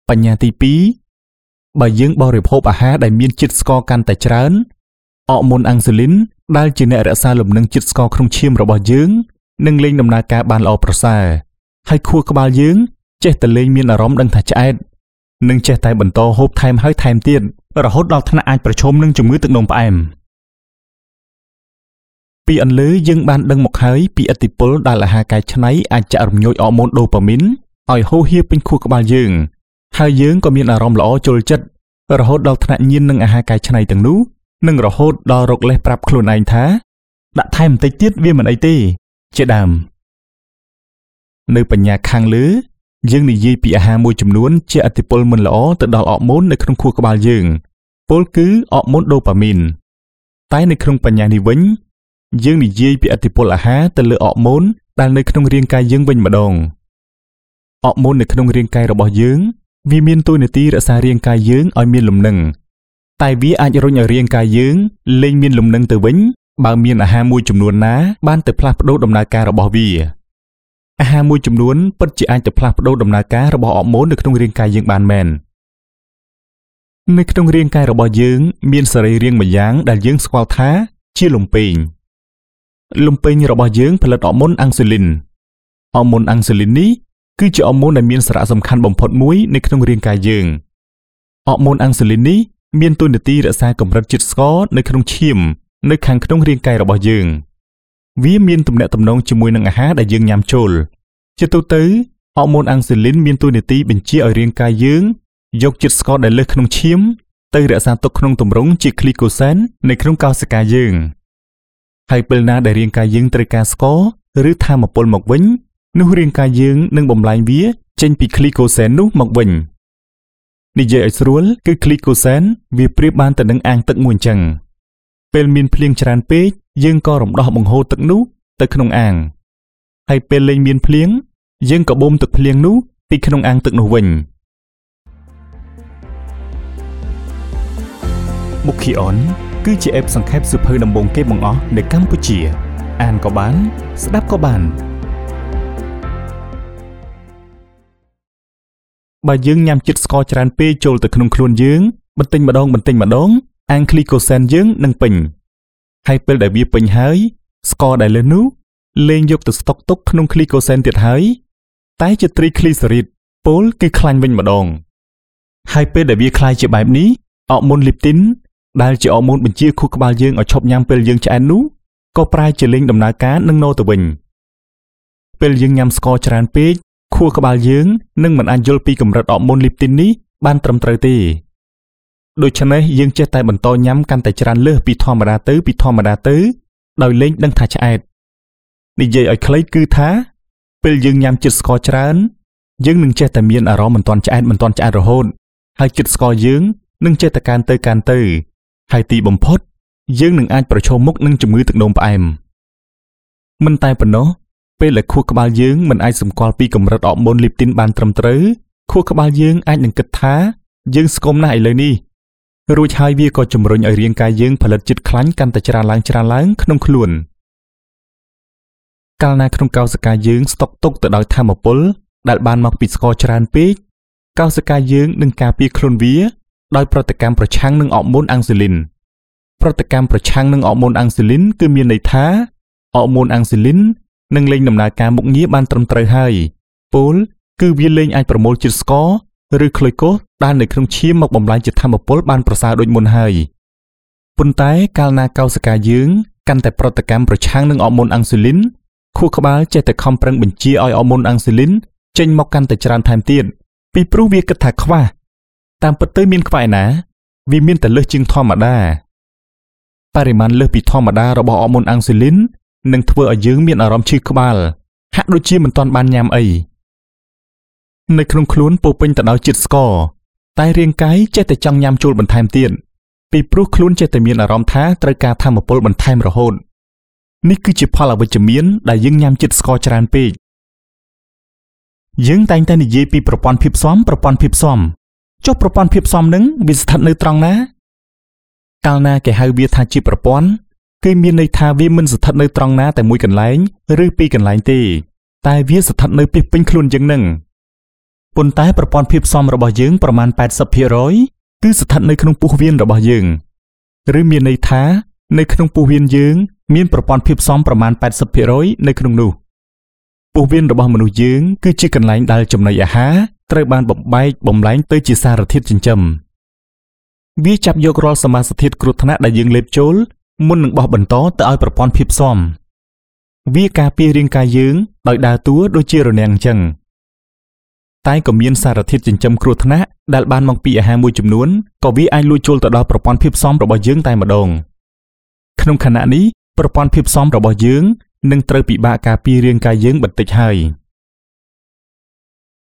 បញ្ញាទី2បើយើងបរិភោគអាហារដែលមានជាតិស្ករកាន់តែច្រើនអរម៉ូនអាំងស៊ូលីនដែលជាអ្នករក្សាលំនឹងជាតិស្ករក្នុងឈាមរបស់យើងនឹងលែងដំណើរការបានល្អប្រសើរហើយខួរក្បាលយើងចេះតែលែងមានអារម្មណ៍ដឹងថាឆ្អែតនិងចេះតែបន្តហូបថែមហើយថែមទៀតរហូតដល់ថ្នាក់អាចប្រឈមនឹងជំងឺទឹកនោមផ្អែមពីអន្លើយើងបានដឹងមកហើយពីឥទ្ធិពលដែលអាហារកែច្នៃអាចចាក់រំញោចអរម៉ូនដូប៉ាមីនឲ្យហូរហៀពេញខួរក្បាលយើងហើយយើងក៏មានអារម្មណ៍ល្អចូលចិត្តរហូតដល់ថ្នាក់ញៀននឹងអាហារកែច្នៃទាំងនោះនិងរហូតដល់រកលេសប្រាប់ខ្លួនឯងថាដាក់ថែមបន្តិចទៀតវាមិនអីទេជាដើមនៅបញ្ញាខាងលើយើងនិយាយពីអាហារមួយចំនួនជាឥទ្ធិពលមិនល្អទៅដល់អរម៉ូននៅក្នុងខួរក្បាលយើងពលគឺអរម៉ូនដូប៉ាមីនតែនៅក្នុងបញ្ញានេះវិញយើងនិយាយពីឥទ្ធិពលអាហារទៅលើអរម៉ូនដែលនៅក្នុងរាងកាយយើងវិញម្ដងអរម៉ូននៅក្នុងរាងកាយរបស់យើងវាមានតួនាទីរក្សារាងកាយយើងឲ្យមានលំនឹងតែវាអាចរុញឲ្យរាងកាយយើងលែងមានលំនឹងទៅវិញបើមានអាហារមួយចំនួនណាបានទៅផ្លាស់ប្ដូរដំណើរការរបស់វាអាហារមួយចំនួនពិតជាអាចទៅផ្លាស់ប្ដូរដំណើរការរបស់អរម៉ូននៅក្នុងរាងកាយយើងបានមែននៅក្នុងរាងកាយរបស់យើងមានសរីរាង្គម្យ៉ាងដែលយើងស្គាល់ថាជាលំពេងរបស់យើងផលិតអរម៉ូនអាំងស៊ូលីនអរម៉ូនអាំងស៊ូលីននេះគឺជាអរម៉ូនដែលមានសារៈសំខាន់បំផុតមួយនៅក្នុងរាងកាយយើងអរម៉ូនអាំងស៊ូលីននេះមានតួនាទីរក្សាកម្រិតជាតិស្ករនៅក្នុងឈាមនៅខាងក្នុងរាងកាយរបស់យើងវាមានទំនាក់ទំនងជាមួយនឹងអាហារដែលយើងញ៉ាំចូលជាទូទៅអរម៉ូនអាំងស៊ូលីនមានតួនាទីបញ្ជាឲ្យរាងកាយយើងយកជាតិស្ករដែលលើសក្នុងឈាមទៅរក្សាទុកក្នុងទម្រង់ជាក្លីកូសែននៅក្នុងកោសិកាយើងហើយពេលណាដែលរាងកាយយើងត្រូវការស្ករឬថាមពលមកវិញនោះរាងកាយយើងនឹងបំលែងវាចេញពីក្លីកូសែននោះមកវិញនិយាយឲ្យស្រួលគឺក្លីកូសែនវាប្រៀបបានទៅនឹងអាងទឹកមួយអញ្ចឹងពេលមានភ្លៀងច្រើនពេកយើងក៏រំដោះបង្ហូរទឹកនោះទៅក្នុងអាងហើយពេលលែងមានភ្លៀងយើងក៏បូមទឹកភ្លៀងនោះពីក្នុងអាងទឹកនោះវិញមុខ Kion គឺជាអេបសង្ខេបសៀវភៅដំបូងគេបង្អស់នៅកម្ពុជាអានក៏បានស្ដាប់ក៏បានបើយើងញ៉ាំជាតិស្ករច្រើនពេកចូលទៅក្នុងខ្លួនយើងបន្តិចម្ដងអាងក្លីកូសែនយើងនឹងពេញហើយពេលដែលវាពេញហើយស្ករដែលលើសនោះលែងយកទៅស្តុកទុកក្នុងក្លីកូសែនទៀតហើយតែជាត្រីក្លីសេរីតពោលគឺខ្លាញ់វិញម្ដងហើយពេលដែលវាខ្លាយជាបែបនេះអរម៉ូនលីពទីនដែលជាអរម៉ូនបញ្ជាខួរក្បាលយើងឲ្យឈប់ញ៉ាំពេលយើងឆ្អែតនោះក៏ប្រែជាលែងដំណើរការនឹងណូទៅវិញពេលយើងញ៉ាំស្ករច្រើនពេកខួរក្បាលយើងនឹងមិនអាចយល់ពីកម្រិតអរម៉ូនលីពទីននេះបានត្រឹមត្រូវទេដូច្នេះយើងចេះតែបន្តញ៉ាំកាន់តែច្រើនលើសពីធម្មតាទៅដោយលែងដឹងថាឆ្អែតនិយាយឲ្យខ្លីគឺថាពេលយើងញ៉ាំជាតិស្ករច្រើនយើងនឹងចេះតែមានអារម្មណ៍មិនទាន់ឆ្អែតរហូតហើយជាតិស្ករយើងនឹងចេះតែកើនទៅហើយទីបំផុតយើងនឹងអាចប្រឈមមុខនឹងជំងឺទឹកនោមផ្អែមមិនតែប៉ុណ្ណោះពេលដែលខួរក្បាលយើងមិនអាចសម្គាល់ពីកម្រិតអរម៉ូនលីពទីនបានត្រឹមត្រូវខួរក្បាលយើងអាចនឹងគិតថាយើងស្គមណាស់ឥឡូវនេះរួចហើយវាក៏ជំរុញឲ្យរាងកាយយើងផលិតជាតិខ្លាញ់កាន់តែច្រើនឡើងក្នុងខ្លួនកាលណាក្នុងកោសិកាយើងស្តុកទុកទៅដោយថាមពលដែលបានមកពីស្ករច្រើនពេកកោសិកាយើងនឹងការពារខ្លួនវាដោយប្រតិកម្មប្រឆាំងនឹងអរម៉ូនអាំងស៊ូលីនប្រតិកម្មប្រឆាំងនឹងអរម៉ូនអាំងស៊ូលីនគឺមានន័យថាអរម៉ូនអាំងស៊ូលីននឹងលែងដំណើរការមុខងារបានត្រឹមត្រូវហើយពោលគឺវាលែងអាចប្រមូលជាតិស្ករឬក្លូកូសដែលនៅក្នុងឈាមមកបំលែងជាថាមពលបានប្រសើរដូចមុនហើយប៉ុន្តែកាលណាកោសិកាយើងកាន់តែប្រតិកម្មប្រឆាំងនឹងអរម៉ូនអាំងស៊ូលីនខួរក្បាលចេះតែខំប្រឹងបញ្ជាឲ្យអរម៉ូនអាំងស៊ូលីនចេញមកកាន់តែច្រើនថែមទៀតពីព្រោះវាគិតថាខ្វះតាមពិតទៅមានខ្វះឯណាវាមានតែលើសជាងធម្មតាបរិមាណលើសពីធម្មតារបស់អរម៉ូនអាំងស៊ូលីននឹងធ្វើឲ្យយើងមានអារម្មណ៍ឈឺក្បាលហាក់ដូចជាមិនទាន់បានញ៉ាំអីនៅក្នុងខ្លួនពោពេញទៅដោយជាតិស្ករតែរាងកាយចេះតែចង់ញ៉ាំចូលបន្ថែមទៀតពីព្រោះខ្លួនចេះតែមានអារម្មណ៍ថាត្រូវការថាមពលបន្ថែមរហូតនេះគឺជាផលអវិជ្ជមានដែលយើងញ៉ាំជាតិស្ករច្រើនពេកយើងតែងតែនិយាយពីប្រព័ន្ធភាពស៊ាំចុះប្រព័ន្ធភាពស៊ាំនឹងវាស្ថិតនៅត្រង់ណាកាលណាគេហៅវាថាជាប្រព័ន្ធគឺមានន័យថាវាមិនស្ថិតនៅត្រង់ណាតែមួយកន្លែងឬពីរកន្លែងទេតែវាស្ថិតនៅពេញខ្លួនយើងនឹងប៉ុន្តែប្រព័ន្ធភាពស៊ាំរបស់យើងប្រមាណ 80% គឺស្ថិតនៅក្នុងពោះវៀនរបស់យើងឬមានន័យថានៅក្នុងពោះវៀនយើងមានប្រព័ន្ធភាពស៊ាំប្រមាណ 80% នៅក្នុងនោះពោះវៀនរបស់មនុស្សយើងគឺជាកន្លែងដែលចំណីអាហារត្រូវបានបំបែកបំលែងទៅជាសារធាតុចិញ្ចឹមវាចាប់យករាល់សមាសធាតុគ្រោះថ្នាក់ដែលយើងលេបចូលមុននឹងបោះបន្តទៅឲ្យប្រព័ន្ធភាពស៊ាំវាការពាររាងកាយយើងដោយដើរតួដូចជារនាំងអញ្ចឹងតែក៏មានសារធាតុចិញ្ចឹមគ្រោះថ្នាក់ដែលបានមកពីអាហារមួយចំនួនក៏វាអាចលួចចូលទៅដល់ប្រព័ន្ធភាពស៊ាំរបស់យើងតែម្ដងក្នុងខណៈនេះប្រព័ន្ធភាពស៊ាំរបស់យើងនឹងត្រូវពិបាកការពាររាងកាយយើងបន្តិចហើយ